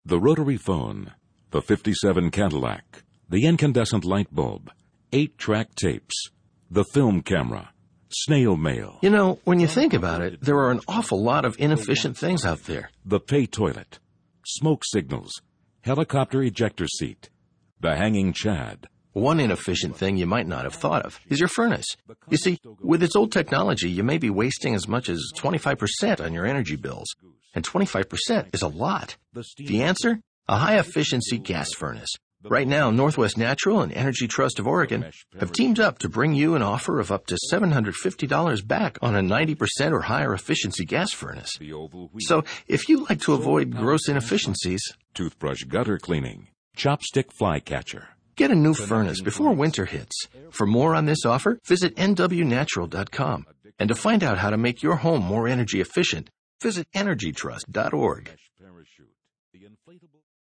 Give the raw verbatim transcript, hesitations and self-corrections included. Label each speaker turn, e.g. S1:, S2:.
S1: The rotary phone, the fifty-seven Cadillac, the incandescent light bulb, eight-track tapes, the film camera, snail mail.
S2: You know, when you think about it, there are an awful lot of inefficient things out there.
S1: The pay toilet, smoke signals, helicopter ejector seat, the hanging chad.
S2: One inefficient thing you might not have thought of is your furnace. You see, with its old technology, you may be wasting as much as twenty-five percent on your energy bills. And twenty-five percent is a lot. The answer? A high-efficiency gas furnace. Right now, Northwest Natural and Energy Trust of Oregon have teamed up to bring you an offer of up to seven hundred fifty dollars back on a ninety percent or higher efficiency gas furnace. So, if you like to avoid gross inefficiencies,
S1: Toothbrush gutter cleaning, chopstick flycatcher.
S2: Get a new furnace before winter hits. For more on this offer, visit N W natural dot com. And to find out how to make your home more energy efficient, visit energy trust dot org.